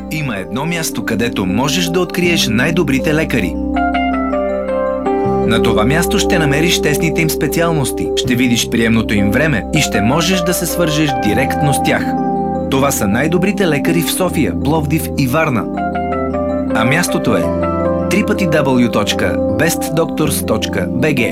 Има едно място, където можеш да откриеш най-добрите лекари. На това място ще намериш тесните им специалности, ще видиш приемното им време и ще можеш да се свържеш директно с тях. Това са най-добрите лекари в София, Пловдив и Варна. А мястото е www.bestdoctors.bg.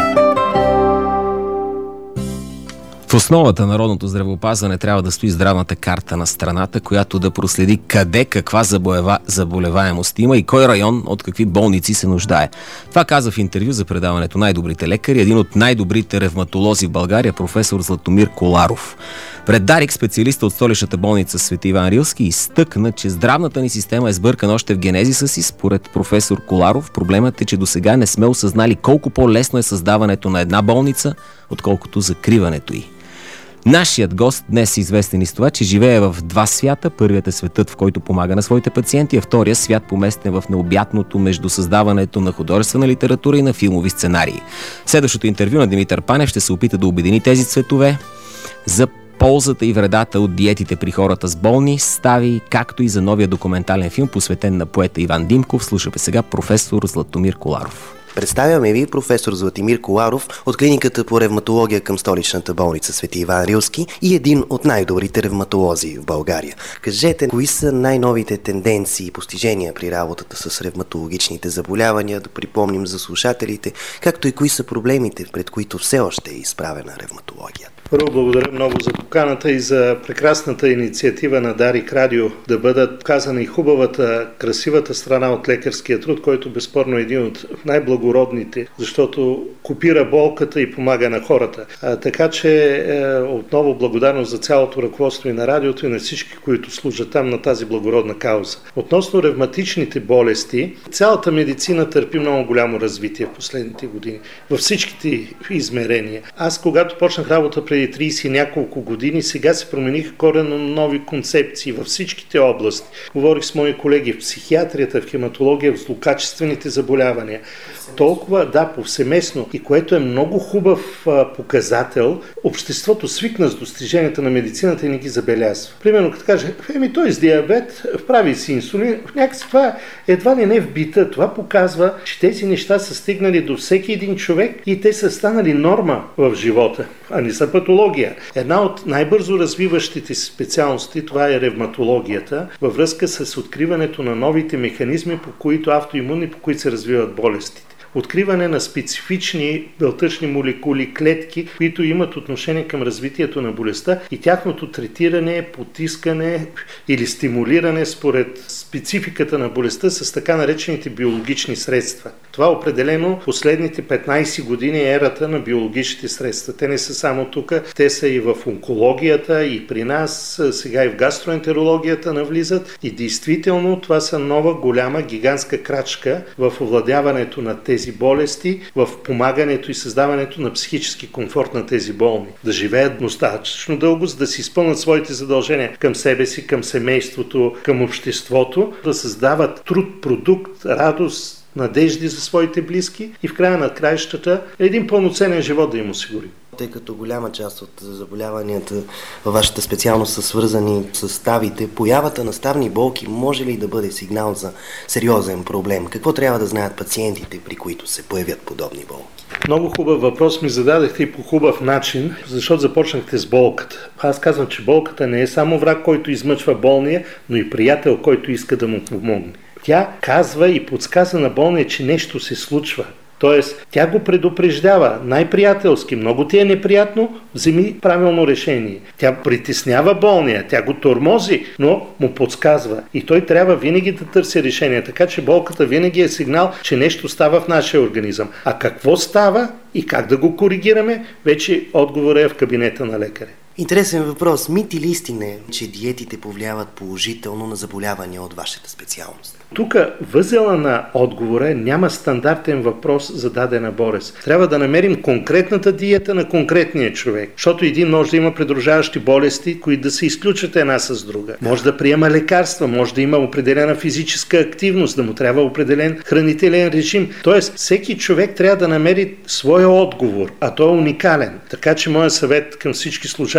В основата на народното здравеопазване трябва да стои здравната карта на страната, която да проследи къде каква заболеваемост има и кой район от какви болници се нуждае. Това каза в интервю за предаването "Най-добрите лекари" един от най-добрите ревматолози в България, професор Златомир Коларов. Пред Дарик специалиста от столичната болница Свети Иван Рилски изтъкна, че здравната ни система е сбъркана още в генезиса си. Според професор Коларов, проблемът е, че досега не сме осъзнали колко по-лесно е създаването на една болница, отколкото закриването й. Нашият гост днес е известен и с това, че живее в два свята. Първият е светът, в който помага на своите пациенти, а втория свят поместен в необятното между създаването на художествена литература и на филмови сценарии. Следващото интервю на Димитър Панев ще се опита да обедини тези цветове за ползата и вредата от диетите при хората с болни стави, както и за новия документален филм, посветен на поета Иван Димков. Слушаме сега професор Златомир Коларов. Представяме ви професор Златимир Коларов от клиниката по ревматология към столичната болница Свети Иван Рилски и един от най-добрите ревматолози в България. Кажете, кои са най-новите тенденции и постижения при работата с ревматологичните заболявания, да припомним за слушателите, както и кои са проблемите, пред които все още е изправена ревматологията. Първо, благодаря много за поканата и за прекрасната инициатива на Дарик Радио да бъдат показана и хубавата, красивата страна от лекарския труд, който безспорно е един от най-благородните, защото копира болката и помага на хората. Така че отново благодарност за цялото ръководство и на радиото и на всички, които служат там на тази благородна кауза. Относно ревматичните болести, цялата медицина търпи много голямо развитие в последните години, във всичките измерения. Аз, когато почнах работа преди 30 и няколко години, сега се промениха коренно нови концепции във всичките области. Говорих с мои колеги в психиатрията, в хематология, в злокачествените заболявания. Толкова, повсеместно, и което е много хубав показател, обществото свикна с достиженията на медицината и не ги забелязва. Примерно, като каже, той с диабет, прави си инсулин, някакси това едва ли не в бита. Това показва, че тези неща са стигнали до всеки един човек и те са станали норма в живота, а не са патология. Една от най-бързо развиващите се специалности, това е ревматологията, във връзка с откриването на новите механизми, по които автоимунни, по които се развиват болестите. Откриване на специфични белтъчни молекули, клетки, които имат отношение към развитието на болестта и тяхното третиране, потискане или стимулиране според спецификата на болестта с така наречените биологични средства. Това определено последните 15 години е ерата на биологичните средства. Те не са само тук, те са и в онкологията, и при нас, сега и в гастроентерологията навлизат. И действително това са нова, голяма, гигантска крачка в овладяването на тези болести, в помагането и създаването на психически комфорт на тези болни. Да живеят достатъчно дълго, за да си изпълнят своите задължения към себе си, към семейството, към обществото, да създават труд, продукт, радост, надежди за своите близки и в края на краищата един пълноценен живот да им осигури. Тъй като голяма част от заболяванията във вашата специалност са свързани с ставите, появата на ставни болки може ли да бъде сигнал за сериозен проблем? Какво трябва да знаят пациентите, при които се появят подобни болки? Много хубав въпрос ми зададахте и по хубав начин, защото започнахте с болката. Аз казвам, че болката не е само враг, който измъчва болния, но и приятел, който иска да му помогне. Тя казва и подсказва на болния, че нещо се случва. Тоест, тя го предупреждава най-приятелски. Много ти е неприятно, вземи правилно решение. Тя притеснява болния, тя го тормози, но му подсказва. И той трябва винаги да търси решение. Така че болката винаги е сигнал, че нещо става в нашия организъм. А какво става и как да го коригираме, вече отговорът е в кабинета на лекаря. Интересен въпрос. Мит или истина е, че диетите повлияват положително на заболявания от вашата специалност? Тук възела на отговора няма стандартен въпрос за дадена болест. Трябва да намерим конкретната диета на конкретния човек, защото един може да има придружаващи болести, които да се изключат една с друга. Може да приема лекарства, може да има определена физическа активност, да му трябва определен хранителен режим. Тоест, всеки човек трябва да намери своя отговор, а той е уникален. Така че моят съвет към всички слушатели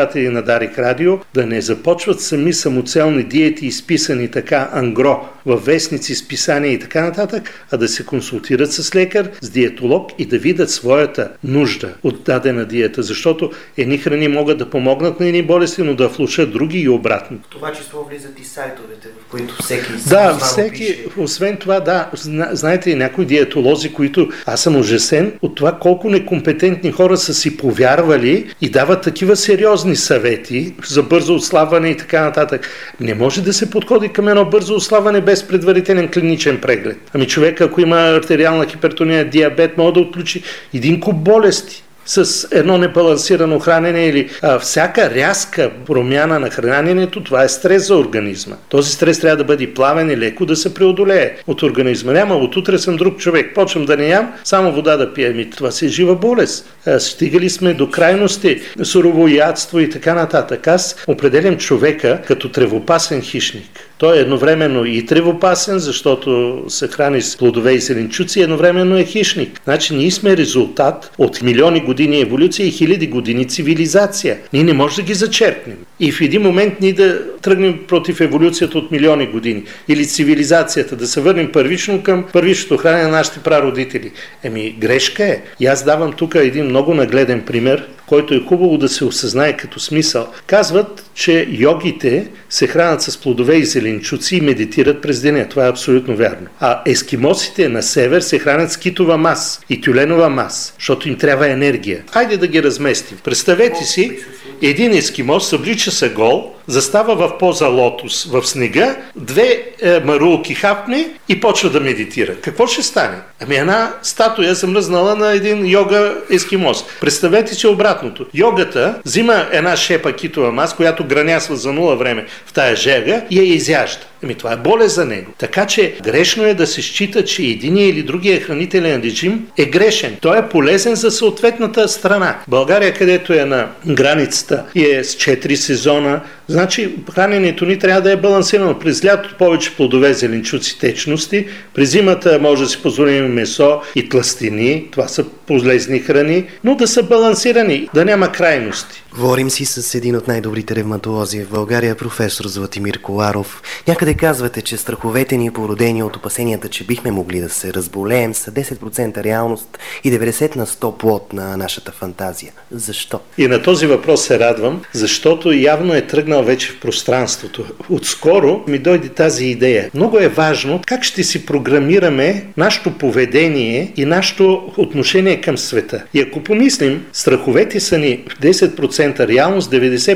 слушатели на Дарик Радио да не започват сами самоцелни диети, изписани така ангро във вестници, списания и така нататък, а да се консултират с лекар, с диетолог и да видят своята нужда от дадена диета, защото едни храни могат да помогнат на едни болести, но да влошат други и обратно. В това число влизат и сайтовете, в които всеки всеки, освен това, знаете ли, някои диетолози, които аз съм ужасен от това колко некомпетентни хора са си повярвали и дават такива сериозни съвети за бързо отслабване и така нататък. Не може да се подходи към едно бързо отслабване без предварителен клиничен преглед. Ами човек, ако има артериална хипертония, диабет, може да отключи един куп болести с едно небалансирано хранене или всяка рязка промяна на храненето, това е стрес за организма. Този стрес трябва да бъде плавен и леко да се преодолее от организма. Няма, от утре съм друг човек, почвам да не ям, само вода да пия. Това си е жива болест. Стигали сме до крайности, суровоядство и така нататък. Аз определям човека като тревопасен хищник. Той е едновременно и тревопасен, защото се храни с плодове и зеленчуци, едновременно е хищник. Значи ние сме резултат от милиони години еволюция и хиляди години цивилизация. Ние не можем да ги зачеркнем. И в един момент ние да тръгнем против еволюцията от милиони години. Или цивилизацията, да се върнем първично към първичното хранене на нашите прародители. Грешка е. И аз давам тук един много нагледен пример, който е хубаво да се осъзнае като смисъл. Казват, че йогите се хранят с плодове и зеленчуци и медитират през деня. Това е абсолютно вярно. А ескимосите на север се хранят с китова маса и тюленова маса, защото им трябва енергия. Хайде да ги разместим. Представете си, един ескимос съблича се гол, застава в поза лотос в снега, две марулки хапне и почва да медитира. Какво ще стане? Една статуя замръзнала на един йога ескимос. Представете си обратното. Йогата взима една шепа китова маса, която гранясва за нула време в тая жега и я изяжда. Това е болест за него. Така че грешно е да се счита, че единия или другия хранителен режим е грешен. Той е полезен за съответната страна. България, където е на границата и е с 4 сезона, значи храненето ни трябва да е балансирано. През лятото повече плодове, зеленчуци, течности. През зимата може да си позволим месо и тлъстини. Това са полезни храни, но да са балансирани, да няма крайности. Говорим си с един от най-добрите ревматолози в България, професор Златимир Коларов. Някъде казвате, че страховете ни, породени от опасенията, че бихме могли да се разболеем, са 10% реалност и 90% плод на нашата фантазия. Защо? И на този въпрос се радвам, защото явно е тръгнал вече в пространството. Отскоро ми дойде тази идея. Много е важно как ще си програмираме нашето поведение и нашето отношение към света. И ако помислим, страховете са ни 10% реалност,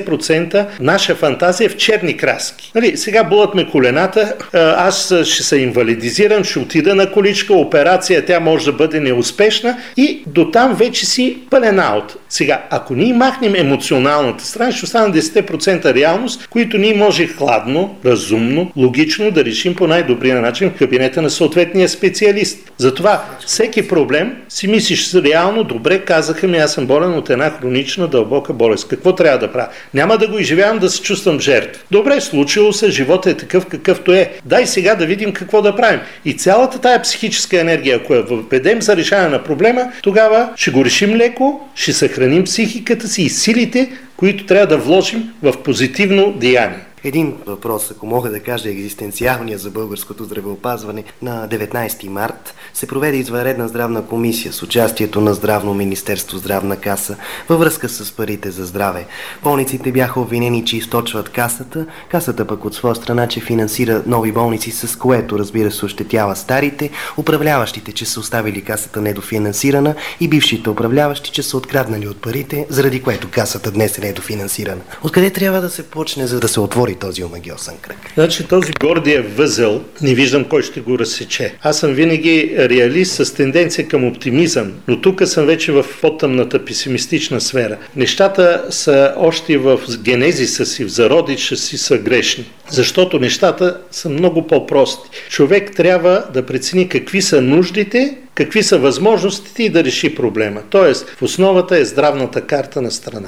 90% наша фантазия в черни краски. Сега болят ме колената, аз ще се инвалидизирам, ще отида на количка, операция, тя може да бъде неуспешна и до там вече си пълен аут. Сега, ако ние махнем емоционалната страна, ще остане 10% реалност, които ние може хладно, разумно, логично да решим по най-добрия начин в кабинета на съответния специалист. Затова всеки проблем си мислиш реално, добре, казаха ми, аз съм болен от една хронична дълбока болест. Какво трябва да правя? Няма да го изживявам, да се чувствам жертва. Добре, случило се, живота е такъв какъвто е. Дай сега да видим какво да правим. И цялата тая психическа енергия, ако я въведем за решаване на проблема, тогава ще го решим леко, ще съхраним психиката си и силите, които трябва да вложим в позитивно деяние. Един въпрос, ако мога да кажа екзистенциалния за българското здравеопазване, на 19 март се проведе извънредна здравна комисия с участието на Здравно министерство, Здравна каса във връзка с парите за здраве. Болниците бяха обвинени, че източват касата пък от своя страна, че финансира нови болници, с което, разбира се, ощетява старите, управляващите, че са оставили касата недофинансирана и бившите управляващи, че са откраднали от парите, заради което касата днес е недофинансирана. Откъде трябва да се почне, за да се отвори този омагиосен кръг? Значи този гордиев възел, не виждам кой ще го разсече. Аз съм винаги реалист с тенденция към оптимизъм, но тук съм вече в по-тъмната песимистична сфера. Нещата са още в генезиса си, в зародиша си са грешни, защото нещата са много по-прости. Човек трябва да прецени какви са нуждите, какви са възможностите и да реши проблема. Тоест, в основата е здравната карта на страната.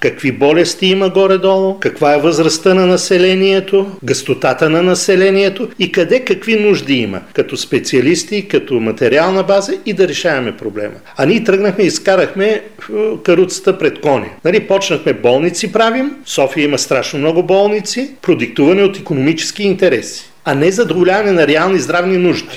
какви болести има горе-долу, каква е възрастта на населението, гъстотата на населението и къде какви нужди има, като специалисти, като материална база и да решаваме проблема. А ние тръгнахме и изкарахме каруцата пред коня. Почнахме болници правим, София има страшно много болници, продиктувани от икономически интереси, а не задоволяване на реални здравни нужди.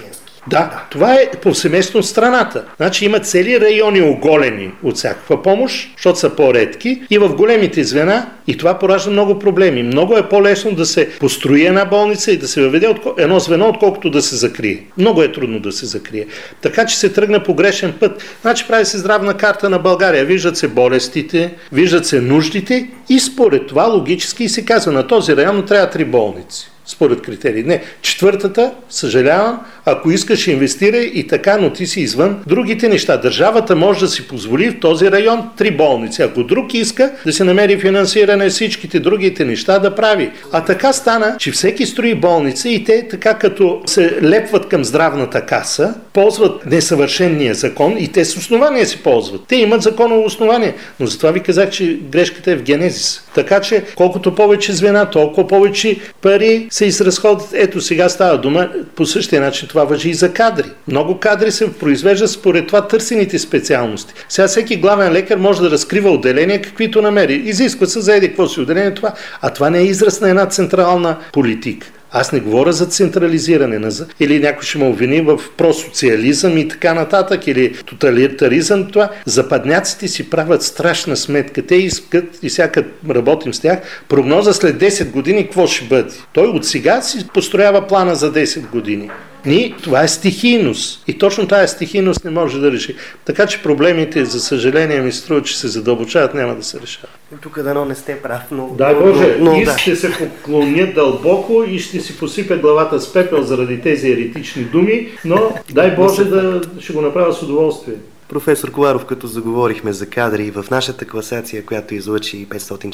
Да, това е повсеместно от страната. Значи има цели райони оголени от всякаква помощ, защото са по-редки и в големите звена и това поражда много проблеми. Много е по-лесно да се построи една болница и да се въведе едно звено, отколкото да се закрие. Много е трудно да се закрие. Така че се тръгна по грешен път. Значи прави се здравна карта на България. Виждат се болестите, виждат се нуждите и според това логически се казва, на този район трябва 3 болници. Според критерии. Не, 4-та, съжалявам, ако искаш инвестирай и така, но ти си извън другите неща. Държавата може да си позволи в този район 3 болници. Ако друг иска да се намери финансиране всичките другите неща да прави. А така стана, че всеки строи болница и те така като се лепват към здравната каса, ползват несъвършения закон и те с основания си ползват. Те имат законово основание, но затова ви казах, че грешката е в генезис. Така че колкото повече звена, толкова повече пари се изразходят. Ето сега става дума, по същия начин това важи и за кадри. Много кадри се произвеждат според това търсените специалности. Сега всеки главен лекар може да разкрива отделения, каквито намери. Изисква се за какво си отделение това, а това не е израз на една централна политика. Аз не говоря за централизиране, или някой ще ме обвини в просоциализъм и така нататък, или тоталитаризъм. Това. Западняците си правят страшна сметка. Те искат, и всяка работим с тях, прогноза след 10 години какво ще бъде. Той от сега си построява плана за 10 години. Това е стихийност. И точно тая стихийност не може да реши. Така че проблемите, за съжаление, ми струва, че се задълбочават, няма да се решават. Тук дано не сте прав, но... Дай Боже, ще се поклоня дълбоко и ще си посипя главата с пепел заради тези еретични думи, но дай Боже да ще го направя с удоволствие. Професор Коларов, като заговорихме за кадри, в нашата класация, която излъчи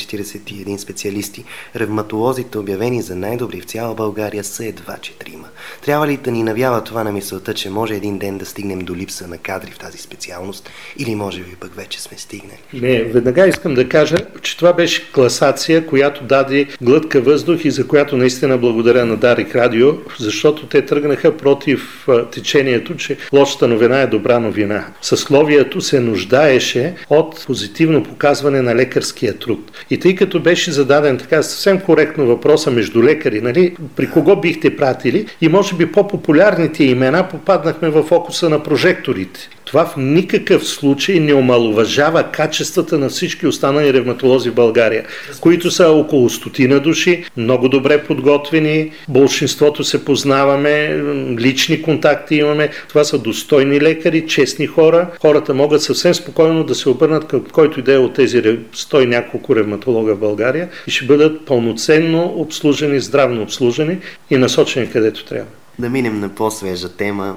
541 специалисти, ревматолозите, обявени за най-добри в цяла България, са едва 4. Трябва ли да ни навява това на мисълта, че може един ден да стигнем до липса на кадри в тази специалност, или може би пък вече сме стигнали? Не, веднага искам да кажа, че това беше класация, която даде глътка въздух и за която наистина благодаря на Дарик Радио, защото те тръгнаха против течението, че лошата новина е добра новина. Съсловието се нуждаеше от позитивно показване на лекарския труд. И тъй като беше зададен така съвсем коректно въпроса между лекари, нали, при кого бихте пратили, и може би по-популярните имена попаднахме в фокуса на прожекторите. Това в никакъв случай не омаловажава качествата на всички останали ревматолози в България, които са около 100 души, много добре подготвени, большинството се познаваме, лични контакти имаме. Това са достойни лекари, честни хора. Хората могат съвсем спокойно да се обърнат към който и да е от тези 100 няколко ревматолога в България и ще бъдат пълноценно обслужени, здравно обслужени и насочени където трябва. Да минем на по-свежа тема.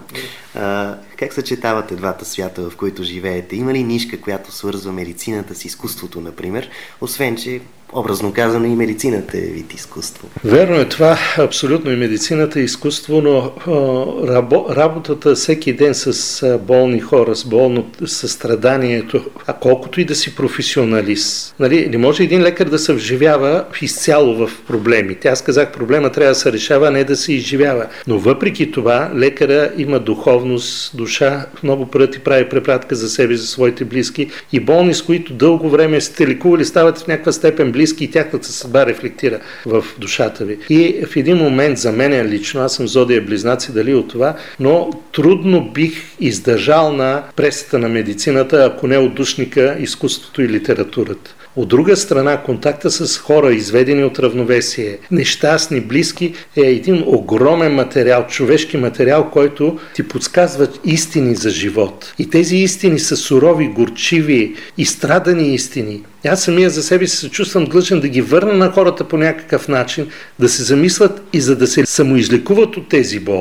Как съчетавате двата свята, в които живеете? Има ли нишка, която свързва медицината с изкуството, например? Освен, че образно казано и медицината е вид изкуство. Верно е това, абсолютно и медицината е изкуство, но работата всеки ден с болни хора, с болно състраданието, а колкото и да си професионалист, нали, не може един лекар да се вживява изцяло в проблемите. Аз казах, проблема трябва да се решава, а не да се изживява. Но въпреки това, лекара има духовност, душа, много пъти прави препратка за себе, за своите близки и болни, с които дълго време сте лекували, стават в някаква степен близки и тяхната съдба рефлектира в душата ви. И в един момент за мен лично, аз съм зодия близнаци, дали от това, но трудно бих издържал на пресата на медицината, ако не отдушника, изкуството и литературата. От друга страна, контакта с хора, изведени от равновесие, нещастни, близки, е един огромен материал, човешки материал, който ти подсказва истини за живот. И тези истини са сурови, горчиви, изстрадани истини. Аз самия за себе си се чувствам длъжен да ги върна на хората по някакъв начин, да се замислят и за да се самоизлекуват от тези болки.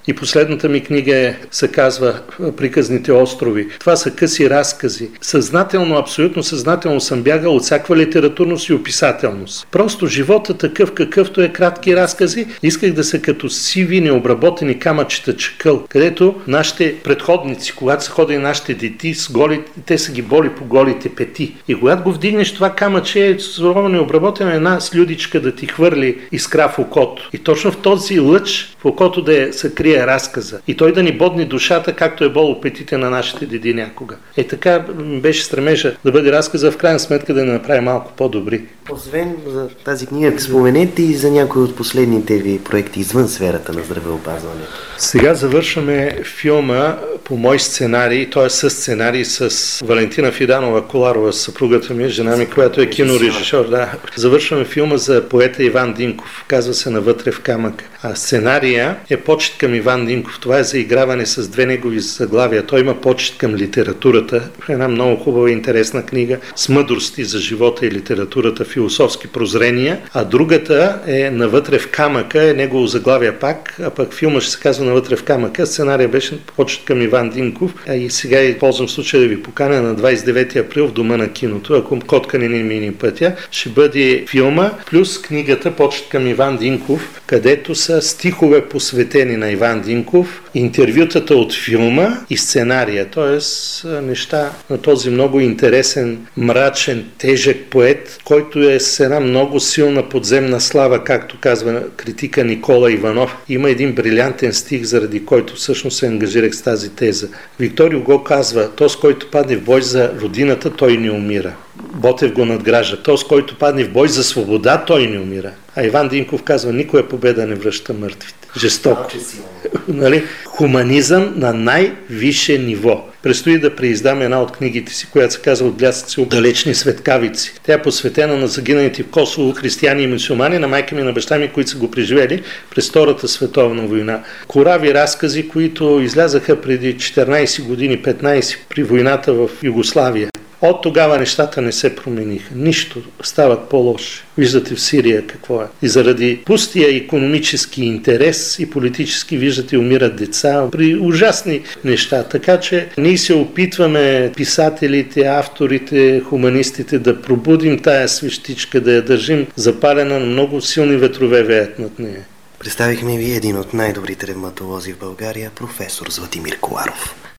И последната ми книга се казва "Приказните острови". Това са къси разкази. Съзнателно, абсолютно съзнателно съм бягал от всякаква литературност и описателност. Просто живота такъв какъвто е, кратки разкази. Исках да са като сиви, необработени камъчета чакъл, където нашите предходници, когато са ходили нашите дети с голите, те са ги боли по голите пети. И когато го вдигнеш това камъче, е сурово необработена една слюдичка да ти хвърли искра в окото. И точно в този лъч в окото да се крие разказа. И той да ни бодни душата, както е боло петите на нашите деди някога. Така беше стремежа да бъде разказа, в крайна сметка да ни направи малко по-добри. Освен за тази книга, споменете и за някои от последните ви проекти извън сферата на здравеопазването. Сега завършваме филма по мой сценарий, т.е. със сценарий с Валентина Фиданова-Коларова, съпругата ми, жена ми, която е кинорежисьор. Да. Завършваме филма за поета Иван Динков, казва се "Навътре в камъка". А сценария е почет към Иван Динков. Това е заиграване с две негови заглавия. Той има почет към литературата. Една много хубава и интересна книга с мъдрости за живота и литературата, философски прозрения. А другата е "Навътре в камъка", е негово заглавие пак, а пък филма ще се казва "Навътре в камъка". Сценария беше почет към Иван Динков. И сега използвам случая да ви поканя на 29 април в Дома на киното. Ако котка не ни мини пътя, ще бъде филма плюс книгата почет към Иван Динков, където са стихове посветени на Иван Динков, интервютата от филма и сценария, т.е. неща на този много интересен, мрачен, тежък поет, който е с една много силна подземна слава, както казва критика Никола Иванов. Има един брилянтен стих, заради който всъщност се ангажирах с тази теза. Виктор Юго казва: "Този, който падне в бой за родината, той не умира." Ботев го надгражда: "Този, който падне в бой за свобода, той не умира." А Иван Динков казва: "Никоя победа не връща мъртвите." Жестоко. Нали? Хуманизъм на най-висше ниво. Предстои да преиздам една от книгите си, която се казва "Отблясъци от далечни светкавици". Тя е посветена на загиналите в Косово християни и мюсюлмани, на майка ми и на баща ми, които са го преживели през Втората световна война. Корави разкази, които излязаха преди 14 години, 15 при войната в Югославия. От тогава нещата не се промениха. Нищо, стават по-лоши. Виждате в Сирия какво е. И заради пустия икономически интерес и политически, виждате, умират деца при ужасни неща. Така че ние се опитваме, писателите, авторите, хуманистите, да пробудим тая свещичка, да я държим запалена, на много силни ветрове веят над нея. Представихме ви един от най-добрите ревматолози в България, професор Златимир Коларов.